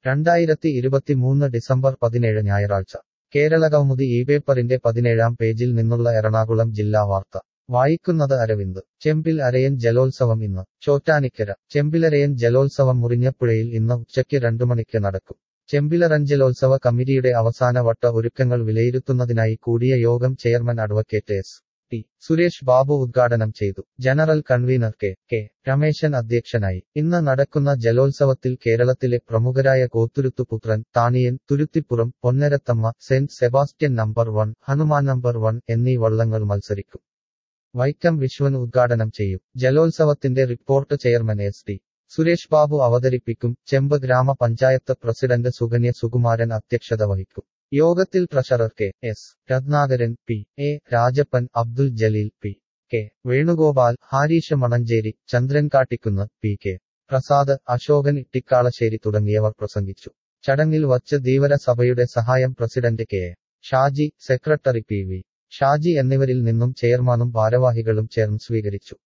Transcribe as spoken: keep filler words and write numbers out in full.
രണ്ടായിരത്തി ഇരുപത്തിമൂന്ന് ഡിസംബർ പതിനേഴ് ഞായറാഴ്ച കേരളകൗമുദി ഈ പേപ്പറിന്റെ പതിനേഴാം പേജിൽ നിന്നുള്ള എറണാകുളം ജില്ലാ വാർത്ത വായിക്കുന്നത് അരവിന്ദ് ചെമ്പിൽ അരയൻ ജലോത്സവം ഇന്ന് ചോറ്റാനിക്കര ചെമ്പിലരയൻ ജലോത്സവം മുറിഞ്ഞപ്പുഴയിൽ ഇന്ന് ഉച്ചയ്ക്ക് രണ്ടു മണിക്ക് നടക്കും ചെമ്പിലറൻ ജലോത്സവ കമ്മിറ്റിയുടെ അവസാന വട്ട ഒരുക്കങ്ങൾ വിലയിരുത്തുന്നതിനായി കൂടിയ യോഗം chairman advocate S T Suresh Babu ഉദ്ഘാടനം ചെയ്തു general convener K K Rameshan അധ്യക്ഷനായി ഇന്ന് നടക്കുന്ന ജലോത്സവത്തിൽ കേരളത്തിലെ പ്രമുഖരായ Kothuruthuputhran Thaniyan Thuruthippuram Ponnarathamma Saint Sebastian number one Hanuman number one എന്നീ വള്ളങ്ങൾ മത്സരിക്കും വൈക്കം വിശ്വൻ ഉദ്ഘാടനം ചെയ്യും ജലോത്സവത്തിന്റെ report chairman S T Suresh Babu അവതരിപ്പിക്കും ചെമ്പ് ഗ്രാമപഞ്ചായത്ത് പ്രസിഡന്റ് സുകന്യ സുകുമാരൻ അധ്യക്ഷത വഹിക്കും യോഗത്തിൽ treasurer K S Ratnakaran P A Rajappan Abdul Jaleel P K Venugopal Harish Manancheri Chandran Kattikkunnu P K Prasad Ashokan Ittikkalassery തുടങ്ങിയവർ പ്രസംഗിച്ചു ചടങ്ങിൽ വച്ച് ധീവര സഭയുടെ സഹായം president K A Shaji secretary P V Shaji എന്നിവരിൽ നിന്നും ചെയർമാനും ഭാരവാഹികളും ചേർന്ന് സ്വീകരിച്ചു